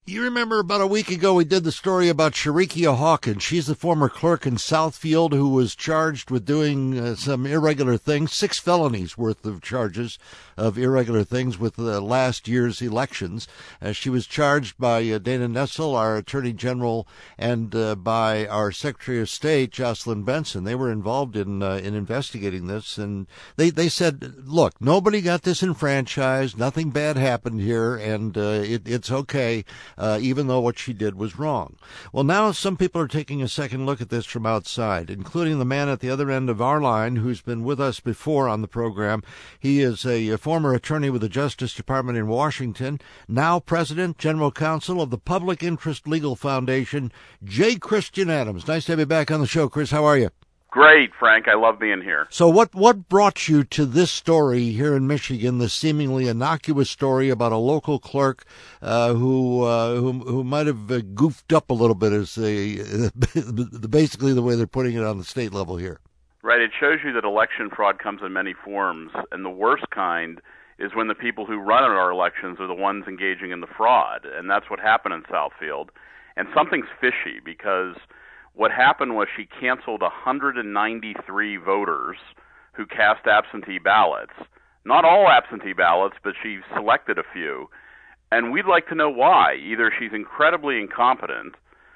You remember about a week ago we did the story about Sharikia Hawkins. She's the former clerk in Southfield who was charged with doing some irregular things, 6 felonies worth of charges of irregular things with last year's elections. She was charged by Dana Nessel, our Attorney General, and by our Secretary of State, Jocelyn Benson. They were involved in investigating this, and they said, look, nobody got disenfranchised, nothing bad happened here, and it's okay. Even though what she did was wrong. Well, now some people are taking a second look at this from outside, including the man at the other end of our line who's been with us before on the program. He is a former attorney with the Justice Department in Washington, now president, general counsel of the Public Interest Legal Foundation, J. Christian Adams. Nice to have you back on the show, Chris. How are you? Great, Frank. I love being here. So what brought you to this story here in Michigan, the seemingly innocuous story about a local clerk who might have goofed up a little bit, as basically the way they're putting it on the state level here? Right. It shows you that election fraud comes in many forms, and the worst kind is when the people who run our elections are the ones engaging in the fraud, and that's what happened in Southfield. And something's fishy because what happened was she canceled 193 voters who cast absentee ballots. Not all absentee ballots, but she selected a few. And we'd like to know why. Either she's incredibly incompetent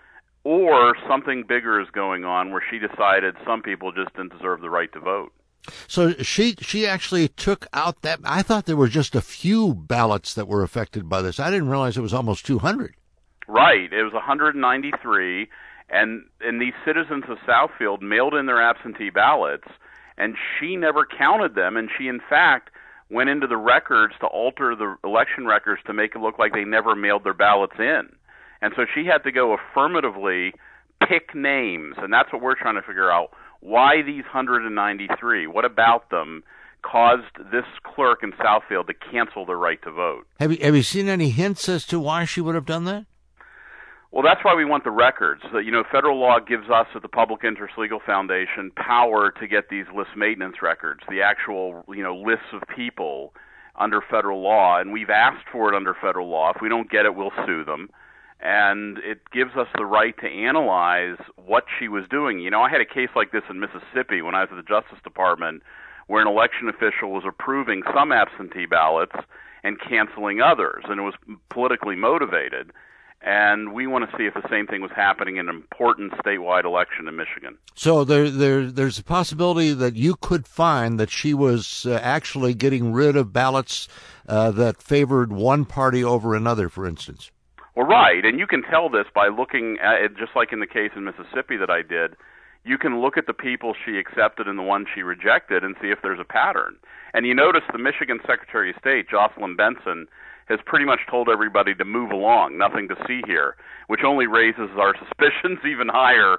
or something bigger is going on where she decided some people just didn't deserve the right to vote. So she actually took out that. I thought there were just a few ballots that were affected by this. I didn't realize it was almost 200. Right. It was 193. And these citizens of Southfield mailed in their absentee ballots, and she never counted them, and she, in fact, went into the records to alter the election records to make it look like they never mailed their ballots in. And so she had to go affirmatively pick names, and that's what we're trying to figure out. Why these 193? What about them caused this clerk in Southfield to cancel their right to vote? Have you seen any hints as to why she would have done that? Well, that's why we want the records. Federal law gives us at the Public Interest Legal Foundation power to get these list maintenance records, the actual, lists of people under federal law, and we've asked for it under federal law. If we don't get it, we'll sue them. And it gives us the right to analyze what she was doing. I had a case like this in Mississippi when I was at the Justice Department where an election official was approving some absentee ballots and canceling others, and it was politically motivated. And we want to see if the same thing was happening in an important statewide election in Michigan. So there's a possibility that you could find that she was actually getting rid of ballots that favored one party over another, for instance. Well, right, and you can tell this by looking at it, just like in the case in Mississippi that I did. You can look at the people she accepted and the ones she rejected and see if there's a pattern. And you notice the Michigan Secretary of State, Jocelyn Benson, has pretty much told everybody to move along, nothing to see here, which only raises our suspicions even higher.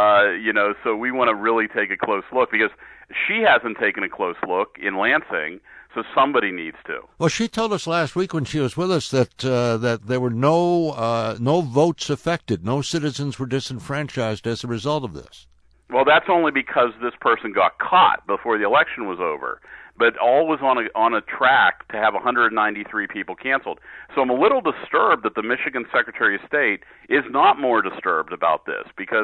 So we want to really take a close look because she hasn't taken a close look in Lansing, so somebody needs to. Well, she told us last week when she was with us that there were no votes affected, no citizens were disenfranchised as a result of this. Well, that's only because this person got caught before the election was over. But all was on a track to have 193 people canceled. So I'm a little disturbed that the Michigan Secretary of State is not more disturbed about this because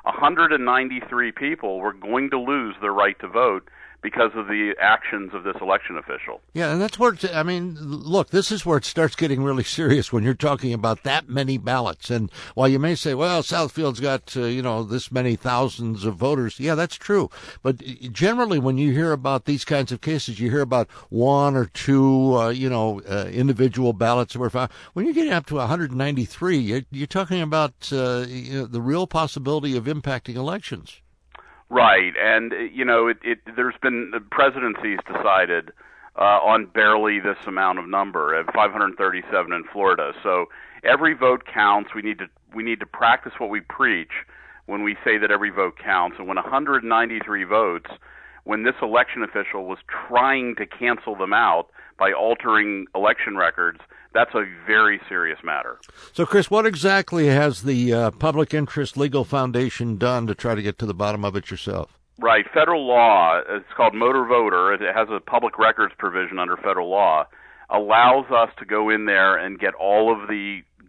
193 people were going to lose their right to vote because of the actions of this election official. Yeah, and that's where, look, this is where it starts getting really serious when you're talking about that many ballots. And while you may say, well, Southfield's got, this many thousands of voters, yeah, that's true. But generally, when you hear about these kinds of cases, you hear about one or two, individual ballots that were found. When you're getting up to 193, you're talking about the real possibility of impacting elections. Right, and there's been presidencies decided on barely this amount of number, at 537 in Florida. So every vote counts. We need to practice what we preach when we say that every vote counts. And when 193 votes, when this election official was trying to cancel them out by altering election records, that's a very serious matter. So, Chris, what exactly has the Public Interest Legal Foundation done to try to get to the bottom of it yourself? Right. Federal law, it's called Motor Voter. It has a public records provision under federal law, allows us to go in there and get all of the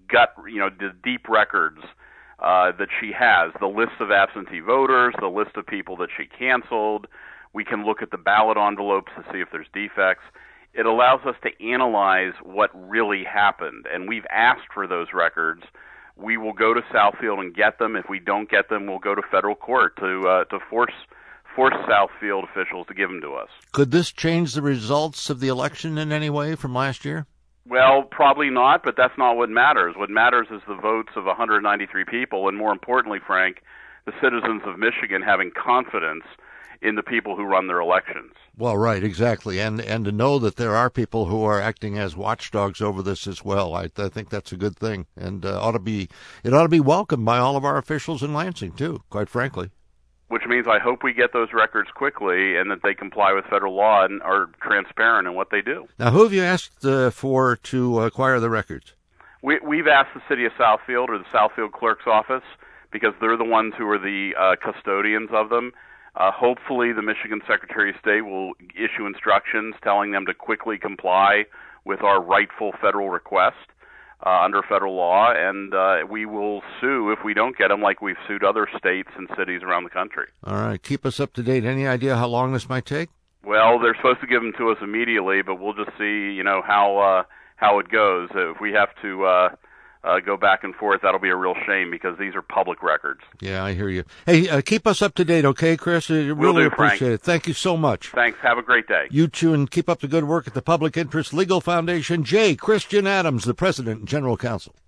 the deep records that she has, the list of absentee voters, the list of people that she canceled. We can look at the ballot envelopes to see if there's defects. It allows us to analyze what really happened, and we've asked for those records. We will go to Southfield and get them. If we don't get them, we'll go to federal court to force Southfield officials to give them to us. Could this change the results of the election in any way from last year? Well, probably not, but that's not what matters. What matters is the votes of 193 people, and more importantly, Frank, the citizens of Michigan having confidence in the people who run their elections. Well, right, exactly, and to know that there are people who are acting as watchdogs over this as well. I think that's a good thing, and it ought to be welcomed by all of our officials in Lansing too, quite frankly. Which means I hope we get those records quickly and that they comply with federal law and are transparent in what they do. Now, who have you asked for to acquire the records? We've asked the city of Southfield or the Southfield clerk's office because they're the ones who are the custodians of them. Hopefully, the Michigan Secretary of State will issue instructions telling them to quickly comply with our rightful federal request under federal law, and we will sue if we don't get them like we've sued other states and cities around the country. All right. Keep us up to date. Any idea how long this might take? Well, they're supposed to give them to us immediately, but we'll just see, how it goes. If we have to go back and forth, that'll be a real shame because these are public records. Yeah, I hear you. Hey, keep us up to date, okay, Chris? Really appreciate it. Thank you so much. Thanks. Have a great day. You too, and keep up the good work at the Public Interest Legal Foundation. J. Christian Adams, the President and General Counsel.